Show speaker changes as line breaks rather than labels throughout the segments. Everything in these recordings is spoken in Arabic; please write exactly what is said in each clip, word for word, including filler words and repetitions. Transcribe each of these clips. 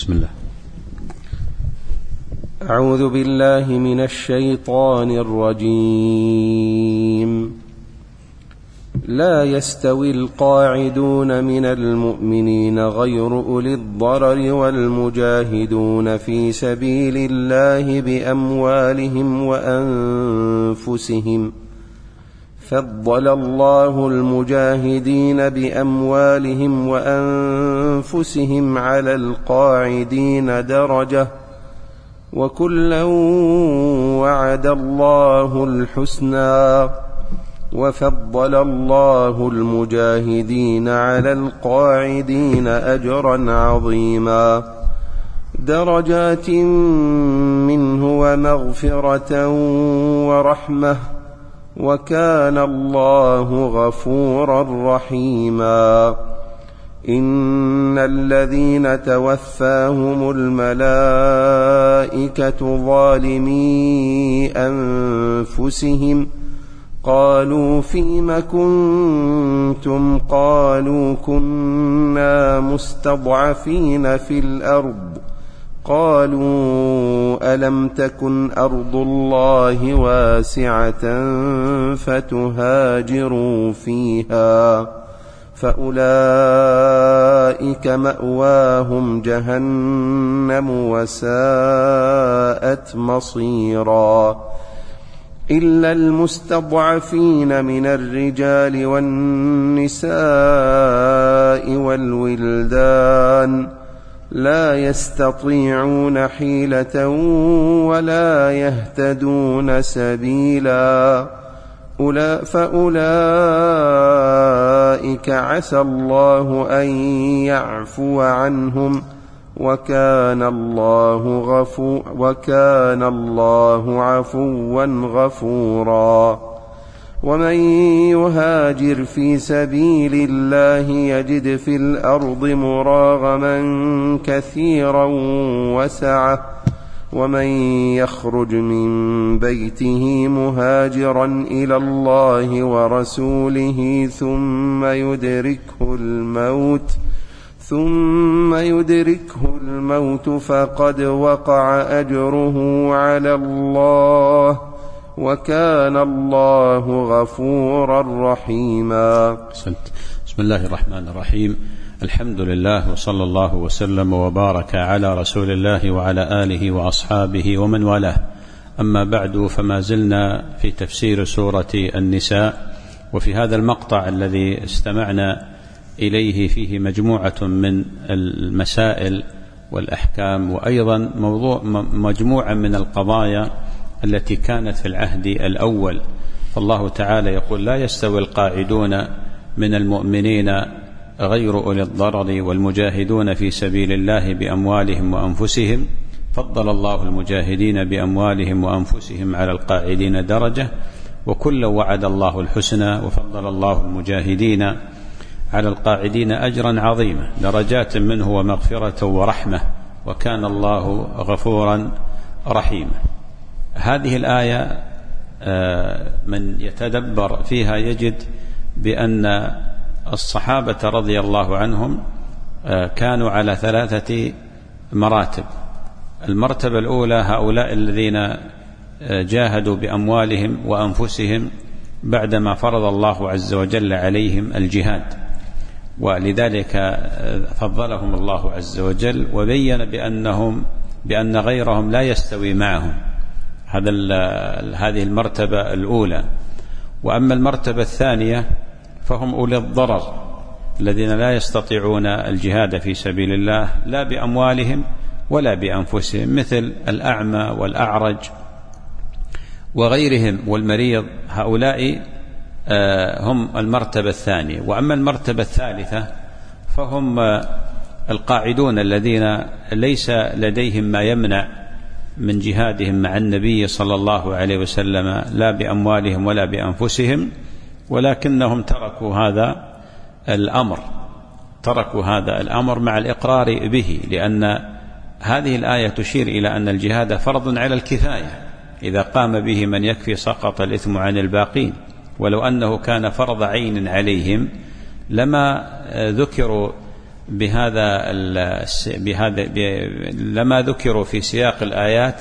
بسم الله.
أعوذ بالله من الشيطان الرجيم. لا يستوي القاعدون من المؤمنين غير أولي الضرر والمجاهدون في سبيل الله بأموالهم وأنفسهم، فضل الله المجاهدين بأموالهم وأنفسهم على القاعدين درجة، وكلا وعد الله الحسنى، وفضل الله المجاهدين على القاعدين أجرا عظيما، درجات منه ومغفرة ورحمة، وكان الله غفورا رحيما. إن الذين توفاهم الملائكة ظالمي أنفسهم قالوا فيم كنتم؟ قالوا كنا مستضعفين في الأرض. قالوا ألم تكن أرض الله واسعة فتهاجروا فيها، فأولئك مأواهم جهنم وساءت مصيرا، إلا المستضعفين من الرجال والنساء والولدان لا يستطيعون حيلة ولا يهتدون سبيلا، فأولئك عسى الله أن يعفو عنهم، وكان الله غفور وكان الله عفوا غفورا. ومن يهاجر في سبيل الله يجد في الأرض مراغما كثيرا وسعة، ومن يخرج من بيته مهاجرا إلى الله ورسوله ثم يدركه الموت ثم يدركه الموت فقد وقع أجره على الله، وكان الله غفورا رحيما.
بسم الله الرحمن الرحيم. الحمد لله، وصلى الله وسلم وبارك على رسول الله وعلى آله وأصحابه ومن والاه. أما بعد، فما زلنا في تفسير سورة النساء، وفي هذا المقطع الذي استمعنا إليه فيه مجموعة من المسائل والأحكام، وأيضا موضوع مجموعة من القضايا التي كانت في العهد الأول. فالله تعالى يقول: لا يستوي القاعدون من المؤمنين غير أولي الضرر والمجاهدون في سبيل الله بأموالهم وأنفسهم، فضل الله المجاهدين بأموالهم وأنفسهم على القاعدين درجة، وكلا وعد الله الحسنى، وفضل الله المجاهدين على القاعدين أجرا عظيما، درجات منه ومغفرة ورحمة، وكان الله غفورا رحيما. هذه الآية من يتدبر فيها يجد بأن الصحابة رضي الله عنهم كانوا على ثلاثة مراتب. المرتبة الأولى هؤلاء الذين جاهدوا بأموالهم وأنفسهم بعدما فرض الله عز وجل عليهم الجهاد، ولذلك فضلهم الله عز وجل وبين بأنهم بأن غيرهم لا يستوي معهم. هذا هذه المرتبة الأولى. وأما المرتبة الثانية فهم أولي الضرر الذين لا يستطيعون الجهاد في سبيل الله لا بأموالهم ولا بأنفسهم، مثل الأعمى والأعرج وغيرهم والمريض، هؤلاء هم المرتبة الثانية. وأما المرتبة الثالثة فهم القاعدون الذين ليس لديهم ما يمنع من جهادهم مع النبي صلى الله عليه وسلم لا بأموالهم ولا بأنفسهم، ولكنهم تركوا هذا الأمر تركوا هذا الأمر مع الإقرار به، لأن هذه الآية تشير إلى أن الجهاد فرض على الكفاية، إذا قام به من يكفي سقط الإثم عن الباقين. ولو أنه كان فرض عين عليهم لما ذكروا بهذا بهذا لما ذكروا في سياق الآيات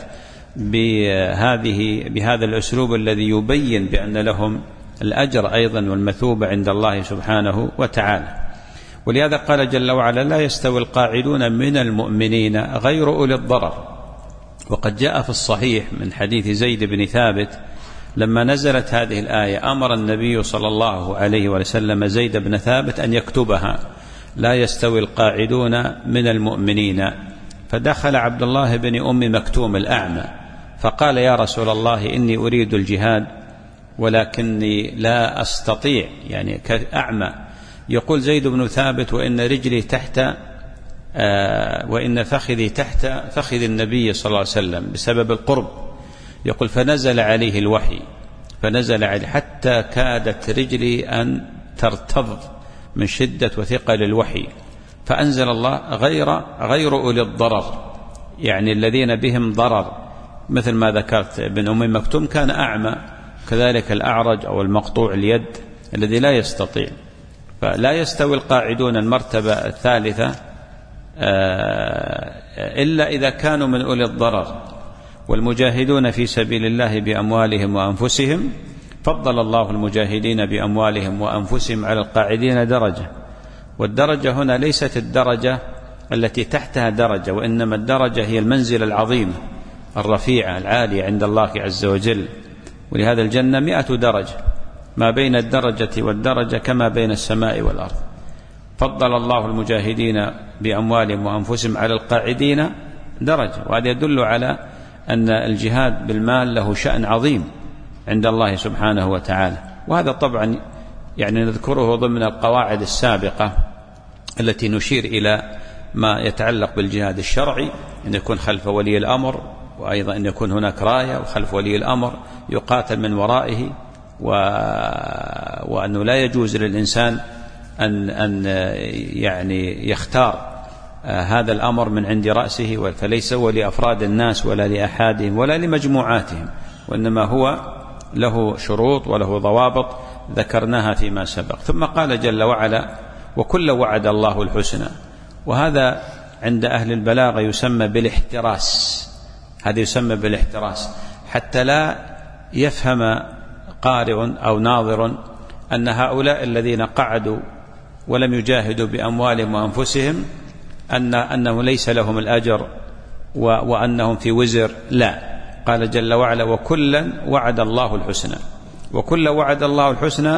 بهذه بهذا الأسلوب الذي يبين بأن لهم الأجر أيضا والمثوبة عند الله سبحانه وتعالى. ولهذا قال جل وعلا: لا يستوي القاعدون من المؤمنين غير أولي الضرر. وقد جاء في الصحيح من حديث زيد بن ثابت لما نزلت هذه الآية أمر النبي صلى الله عليه وسلم زيد بن ثابت أن يكتبها: لا يستوي القاعدون من المؤمنين. فدخل عبد الله بن أم مكتوم الأعمى فقال: يا رسول الله، إني أريد الجهاد ولكني لا أستطيع، يعني كأعمى. يقول زيد بن ثابت: وإن رجلي تحت آه وإن فخذي تحت فخذ النبي صلى الله عليه وسلم بسبب القرب. يقول: فنزل عليه الوحي فنزل عليه حتى كادت رجلي أن ترتض من شدة وثقل الوحي، فأنزل الله: غير غير أولي الضرر، يعني الذين بهم ضرر، مثل ما ذكرت ابن أم مكتوم كان أعمى، كذلك الأعرج أو المقطوع اليد الذي لا يستطيع. فلا يستوي القاعدون المرتبة الثالثة إلا إذا كانوا من أولي الضرر. والمجاهدون في سبيل الله بأموالهم وأنفسهم، فضل الله المجاهدين بأموالهم وأنفسهم على القاعدين درجة. والدرجة هنا ليست الدرجة التي تحتها درجة، وإنما الدرجة هي المنزلة العظيمة الرفيعة العالية عند الله عز وجل. ولهذا الجنة مئة درجة، ما بين الدرجة والدرجة كما بين السماء والأرض. فضل الله المجاهدين بأموالهم وأنفسهم على القاعدين درجة. وهذا يدل على أن الجهاد بالمال له شأن عظيم عند الله سبحانه وتعالى. وهذا طبعا يعني نذكره ضمن القواعد السابقة التي نشير إلى ما يتعلق بالجهاد الشرعي، أن يكون خلف ولي الأمر، وأيضا أن يكون هناك راية وخلف ولي الأمر يقاتل من ورائه، و... وأنه لا يجوز للإنسان أن, أن يعني يختار هذا الأمر من عند رأسه، فليس هو لأفراد الناس ولا لأحادهم ولا لمجموعاتهم، وإنما هو له شروط وله ضوابط ذكرناها فيما سبق. ثم قال جل وعلا: وكل وعد الله الحسنى. وهذا عند أهل البلاغة يسمى بالاحتراس، هذا يسمى بالاحتراس، حتى لا يفهم قارئ أو ناظر أن هؤلاء الذين قعدوا ولم يجاهدوا بأموالهم وأنفسهم أن أنه ليس لهم الأجر وأنهم في وزر. لا، قال جل وعلا: وكلا وعد الله الحسنى. وكل وعد الله الحسنى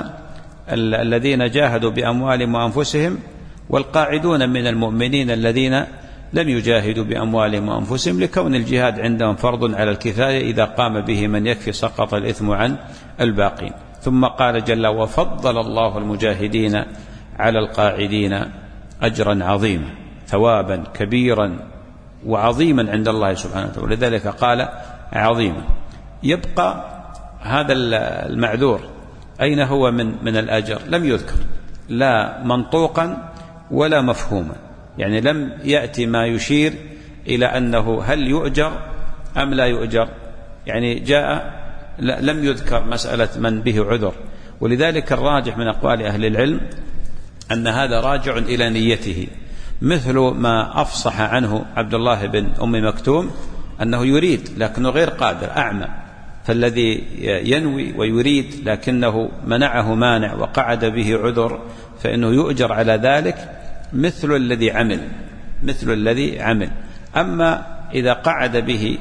الذين جاهدوا بأموالهم وأنفسهم، والقاعدون من المؤمنين الذين لم يجاهدوا بأموالهم وأنفسهم، لكون الجهاد عندهم فرض على الكفاية، إذا قام به من يكفي سقط الإثم عن الباقين. ثم قال جل: وفضل الله المجاهدين على القاعدين أجرا عظيما، ثوابا كبيرا وعظيما عند الله سبحانه وتعالى، ولذلك قال عظيما. يبقى هذا المعذور أين هو من من الأجر؟ لم يذكر لا منطوقا ولا مفهوما، يعني لم يأتي ما يشير إلى أنه هل يؤجر أم لا يؤجر، يعني جاء لم يذكر مسألة من به عذر. ولذلك الراجح من أقوال أهل العلم أن هذا راجع إلى نيته، مثل ما أفصح عنه عبد الله بن أم مكتوم أنه يريد لكنه غير قادر، أعمى. فالذي ينوي ويريد لكنه منعه مانع وقعد به عذر فإنه يؤجر على ذلك مثل الذي عمل مثل الذي عمل. أما إذا قعد به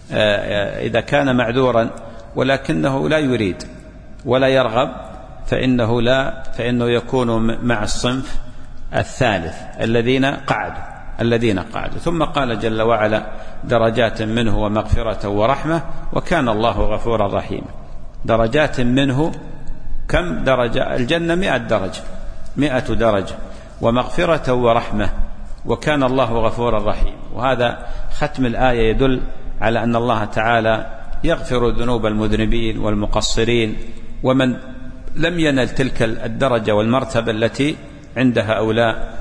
إذا كان معذورا ولكنه لا يريد ولا يرغب فإنه لا فإنه يكون مع الصنف الثالث الذين قعدوا الذين قعدوا. ثم قال جل وعلا: درجات منه ومغفرة ورحمة وكان الله غفورا رحيما. درجات منه، كم درجة؟ الجنة مئة درجة مئة درجة، ومغفرة ورحمة وكان الله غفورا رحيما. وهذا ختم الآية يدل على أن الله تعالى يغفر ذنوب المذنبين والمقصرين ومن لم ينل تلك الدرجة والمرتبة التي عند هؤلاء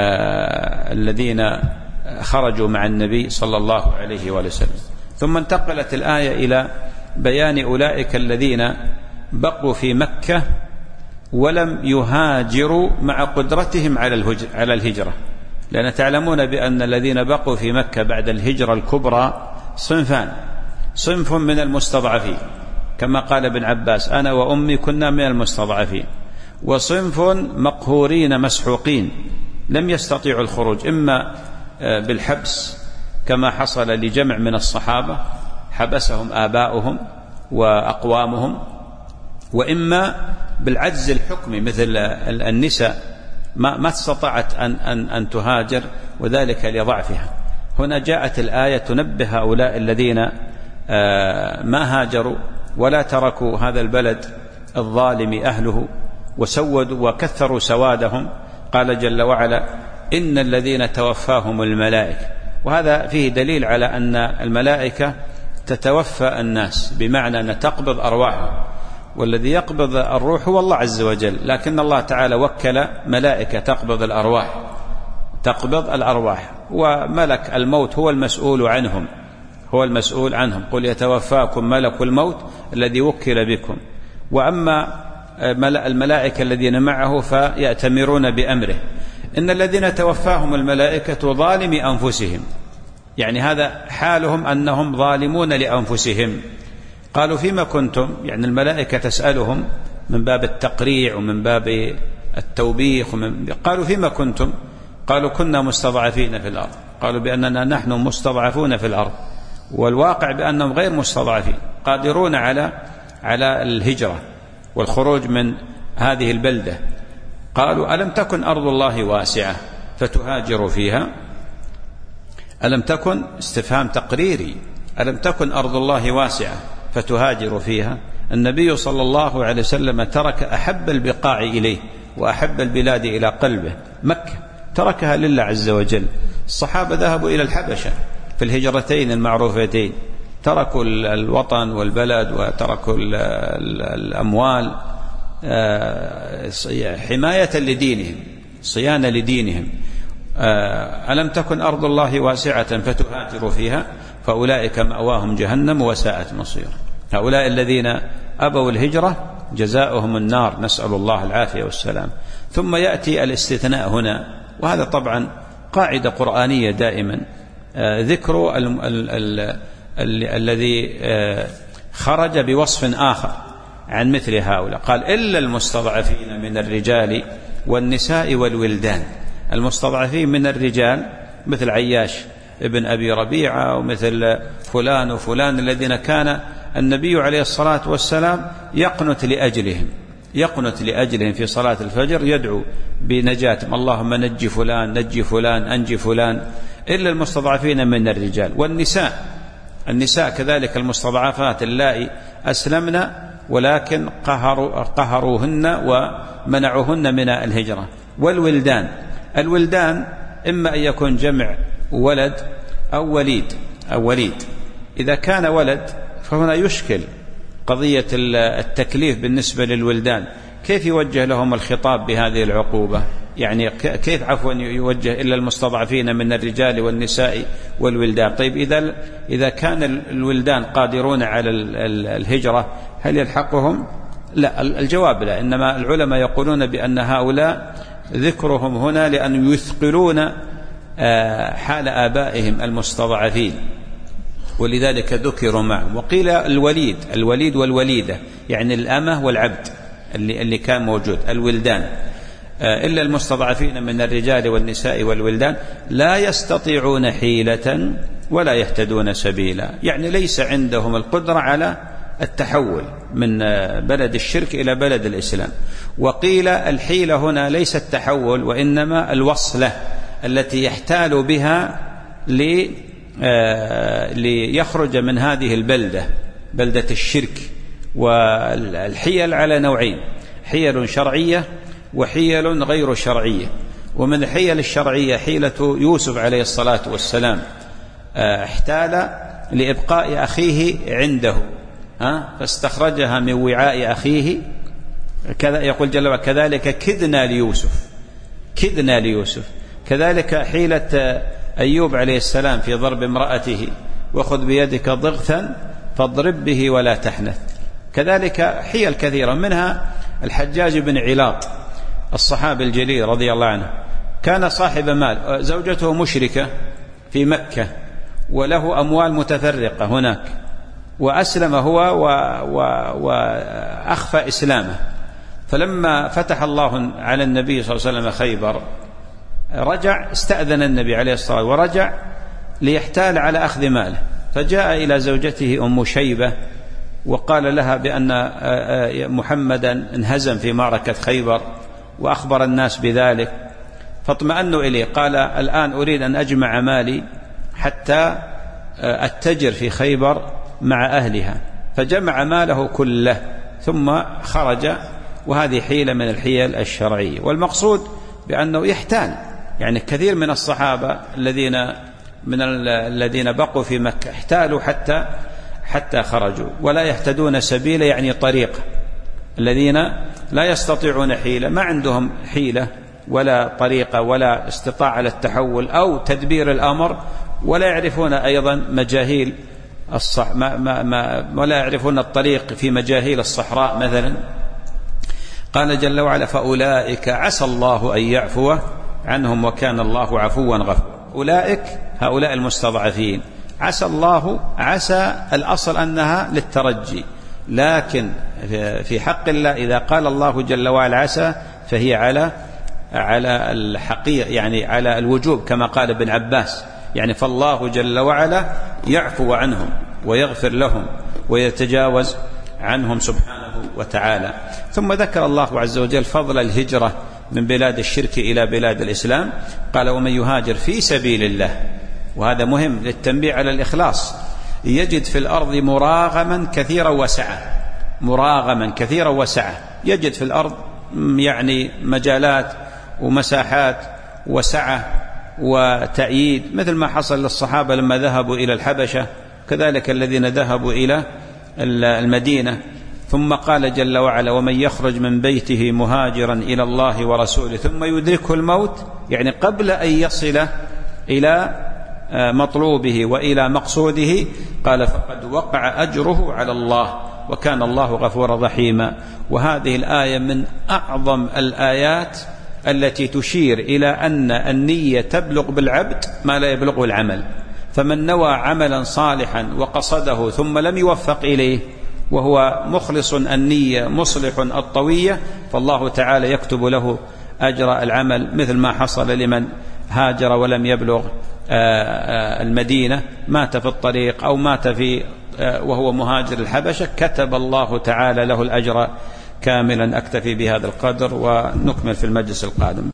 آه الذين خرجوا مع النبي صلى الله عليه وسلم. ثم انتقلت الآية إلى بيان أولئك الذين بقوا في مكة ولم يهاجروا مع قدرتهم على الهجرة. لأن تعلمون بأن الذين بقوا في مكة بعد الهجرة الكبرى صنفان: صنف من المستضعفين كما قال ابن عباس: أنا وأمي كنا من المستضعفين، وصنف مقهورين مسحوقين لم يستطيعوا الخروج، إما بالحبس كما حصل لجمع من الصحابة حبسهم آباؤهم وأقوامهم، وإما بالعجز الحكمي مثل النساء ما ما استطاعت أن, أن, أن تهاجر، وذلك لضعفها. هنا جاءت الآية تنبه هؤلاء الذين ما هاجروا ولا تركوا هذا البلد الظالم أهله وسودوا وكثروا سوادهم. قال جل وعلا: إن الذين توفاهم الملائكة. وهذا فيه دليل على أن الملائكة تتوفى الناس، بمعنى أن تقبض أرواحهم، والذي يقبض الروح هو الله عز وجل، لكن الله تعالى وكل ملائكة تقبض الأرواح تقبض الأرواح وملك الموت هو المسؤول عنهم هو المسؤول عنهم قل يتوفاكم ملك الموت الذي وكل بكم. وأما الملائكة الذين معه فيأتمرون بأمره. إن الذين توفاهم الملائكة ظالمي أنفسهم، يعني هذا حالهم أنهم ظالمون لأنفسهم. قالوا: فيما كنتم؟ يعني الملائكة تسألهم من باب التقريع ومن باب التوبيخ ومن... قالوا: فيما كنتم؟ قالوا: كنا مستضعفين في الأرض. قالوا: بأننا نحن مستضعفون في الأرض، والواقع بأنهم غير مستضعفين، قادرون على على الهجرة والخروج من هذه البلدة. قالوا: ألم تكن أرض الله واسعة فتهاجروا فيها؟ ألم تكن استفهام تقريري، ألم تكن أرض الله واسعة فتهاجروا فيها؟ النبي صلى الله عليه وسلم ترك أحب البقاع إليه وأحب البلاد إلى قلبه، مكة تركها لله عز وجل. الصحابة ذهبوا إلى الحبشة في الهجرتين المعروفتين، تركوا الوطن والبلد وتركوا الأموال حماية لدينهم، صيانة لدينهم. ألم تكن أرض الله واسعة فتهاجروا فيها؟ فأولئك مأواهم جهنم وساءت مصيرا. هؤلاء الذين أبوا الهجرة جزاؤهم النار، نسأل الله العافية والسلام. ثم يأتي الاستثناء هنا، وهذا طبعا قاعدة قرآنية دائما، ذكر الذي خرج بوصف آخر عن مثل هؤلاء. قال: إلا المستضعفين من الرجال والنساء والولدان. المستضعفين من الرجال مثل عياش ابن أبي ربيعة ومثل فلان وفلان الذين كان النبي عليه الصلاة والسلام يقنت لأجلهم يقنت لأجلهم في صلاة الفجر، يدعو بنجاتهم: اللهم نجي فلان نجي فلان أنجي فلان. إلا المستضعفين من الرجال والنساء. النساء كذلك المستضعفات اللائي أسلمنا ولكن قهروا قهروهن ومنعوهن من الهجرة. والولدان. الولدان إما أن يكون جمع ولد أو وليد أو وليد. إذا كان ولد فهنا يشكل قضية التكليف بالنسبة للولدان، كيف يوجه لهم الخطاب بهذه العقوبة؟ يعني كيف عفوا يوجه إلا المستضعفين من الرجال والنساء والولدان؟ طيب إذا إذا كان الولدان قادرون على الهجرة هل يلحقهم؟ لا، الجواب لا. إنما العلماء يقولون بأن هؤلاء ذكرهم هنا لأن يثقلون حال آبائهم المستضعفين، ولذلك ذكروا معهم. وقيل الوليد الوليد والوليدة، يعني الأمة والعبد اللي, اللي كان موجود، الولدان. إلا المستضعفين من الرجال والنساء والولدان لا يستطيعون حيلة ولا يهتدون سبيلا، يعني ليس عندهم القدرة على التحول من بلد الشرك إلى بلد الإسلام. وقيل الحيلة هنا ليس التحول وإنما الوصلة التي يحتال بها لي ليخرج من هذه البلدة، بلدة الشرك. والحيل على نوعين: حيل شرعية وحيل غير شرعية. ومن الحيل الشرعية حيلة يوسف عليه الصلاة والسلام، احتال لإبقاء أخيه عنده فاستخرجها من وعاء أخيه، كذا يقول جل وعلا: كذلك كدنا ليوسف كدنا ليوسف. كذلك حيلة أيوب عليه السلام في ضرب امرأته: وخذ بيدك ضغثا فاضرب به ولا تحنث. كذلك حيل كثيرة، منها الحجاج بن علاط الصحابي الجليل رضي الله عنه، كان صاحب مال، زوجته مشركة في مكة وله أموال متفرقة هناك، وأسلم هو وأخفى إسلامه. فلما فتح الله على النبي صلى الله عليه وسلم خيبر رجع، استأذن النبي عليه الصلاة والسلام ورجع ليحتال على أخذ ماله، فجاء إلى زوجته أم شيبة وقال لها بأن محمدا انهزم في معركة خيبر وأخبر الناس بذلك، فاطمأنوا إليه. قال الآن أريد أن أجمع مالي حتى أتجر في خيبر مع أهلها، فجمع ماله كله ثم خرج، وهذه حيلة من الحيل الشرعية. والمقصود بأنه يحتال، يعني كثير من الصحابة الذين من الذين بقوا في مكة احتالوا حتى حتى خرجوا، ولا يهتدون سبيل يعني طريق، الذين لا يستطيعون حيلة، ما عندهم حيلة ولا طريقة ولا استطاعة على التحول أو تدبير الأمر، ولا يعرفون أيضا مجاهيل الصح ما ما ما ولا يعرفون الطريق في مجاهيل الصحراء مثلا. قال جل وعلا فأولئك عسى الله أن يعفو عنهم وكان الله عفوا غفورا. أولئك هؤلاء المستضعفين، عسى الله، عسى الأصل أنها للترجي، لكن في حق الله إذا قال الله جل وعلا عسى فهي على على الحقيقة، يعني على الوجوب كما قال ابن عباس، يعني فالله جل وعلا يعفو عنهم ويغفر لهم ويتجاوز عنهم سبحانه وتعالى. ثم ذكر الله عز وجل فضل الهجرة من بلاد الشرك إلى بلاد الإسلام، قال ومن يهاجر في سبيل الله، وهذا مهم للتنبيه على الإخلاص، يجد في الأرض مراغما كثيرا وسعة، مراغما كثيرا وسعة، يجد في الأرض يعني مجالات ومساحات وسعة وتأييد، مثل ما حصل للصحابة لما ذهبوا إلى الحبشة، كذلك الذين ذهبوا إلى المدينة. ثم قال جل وعلا ومن يخرج من بيته مهاجرا إلى الله ورسوله ثم يدركه الموت، يعني قبل أن يصل إلى مطلوبه وإلى مقصوده، قال فقد وقع أجره على الله وكان الله غفورا رحيما. وهذه الآية من أعظم الآيات التي تشير إلى أن النية تبلغ بالعبد ما لا يبلغه العمل، فمن نوى عملا صالحا وقصده ثم لم يوفق إليه وهو مخلص النية مصلح الطوية، فالله تعالى يكتب له أجر العمل، مثل ما حصل لمن هاجر ولم يبلغ المدينة، مات في الطريق أو مات في وهو مهاجر الحبشة، كتب الله تعالى له الأجر كاملا. أكتفي بهذا القدر ونكمل في المجلس القادم.